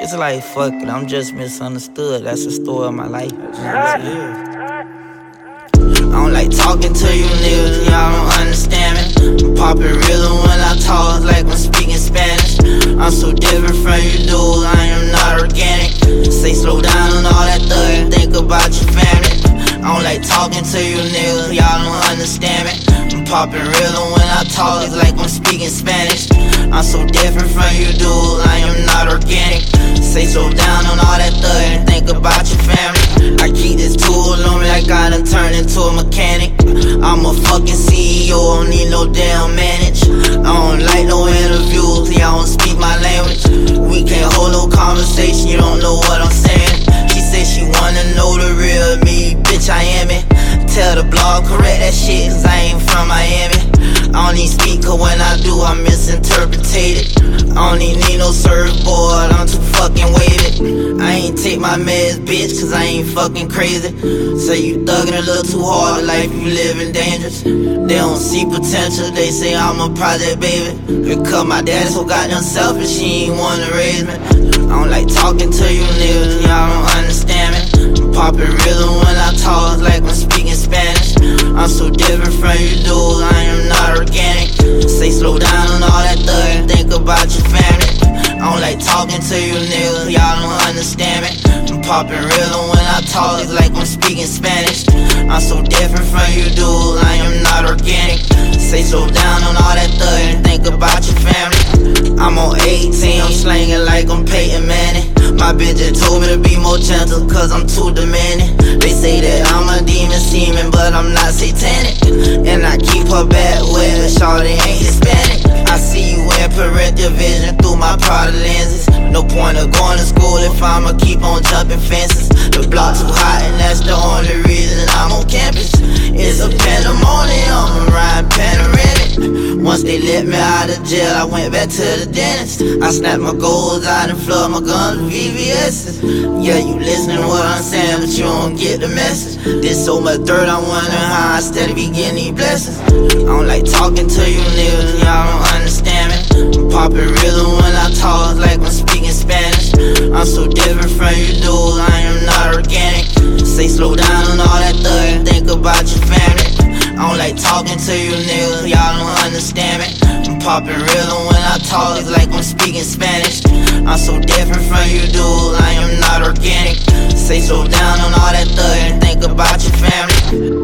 It's like, fuck it, I'm just misunderstood. That's the story of my life. I don't like talking to you niggas, y'all don't understand me. I'm poppin' realer when I talk, like I'm speaking Spanish. I'm so different from you dudes, I am not organic. Say slow down on all that thuggin', think about your family. I don't like talking to you niggas, y'all don't understand me. I'm poppin' realer when I talk, it's like I'm speaking Spanish. I'm so different from you dudes, I am not organic. Say slow down on all that thuggin', think about your family. I keep this tool on me like I done turned into a mechanic. I'm a fucking CEO, don't need no damn manage. I don't like no interviews, y'all don't speak my language. We can't hold no conversation, you don't know what I'm saying. She said she wanna know the real me, bitch I am it. Tell the blog, correct that shit, cause I ain't from Miami. I don't need speaker, when I do, I misinterpret it. I don't even need no surfboard, I'm too fucking weighted. I ain't take my meds, bitch, cause I ain't fucking crazy. Say you thuggin' a little too hard, life you living dangerous. They don't see potential, they say I'm a project baby. Because my daddy so goddamn selfish, she ain't wanna raise me. I don't like talking to you niggas, y'all don't understand me. I'm poppin' realer when I talk, like I'm speaking Spanish. I'm so different from you dudes, I am not organic. Say slow down on all that thuggin', think about your family. I don't like talking to you niggas, y'all don't understand me. I'm poppin' realer when I talk, it's like I'm speaking Spanish. I'm so different from you dudes, I am not organic. Say slow down on all that thuggin', think about your family. I'm on 18, I'm slangin' like I'm Peyton Manning. My bitch just told me to be more gentle, cause I'm too demanding. They say that I'm a demon semen, but I'm not satanic. And I keep her back wet, but shawty ain't Hispanic. I see you in parental vision through my product lenses. No point of going to school if I'ma keep on jumping fences. The block too hot and that's the only reason I'm on campus. It's a pandemonium, I'm riding panoramic. Once they let me out of jail, I went back to the dentist. I snapped my goals out and flooded my guns with VVS's. Yeah, you listening to what I'm saying, but you don't get the message. There's so much dirt, I wonder how I steady be getting these blessings. I don't like talking to you niggas, y'all don't understand me. I'm poppin' realer when I talk, like I'm speaking Spanish. I'm so different from you dudes, I am not organic. Say slow down on all that thuggin', think about your family. I don't like talking to you niggas, y'all don't understand me. I'm poppin' realer when I talk, it's like I'm speaking Spanish. I'm so different from you dudes, I am not organic. Say slow down on all that thuggin', think about your family.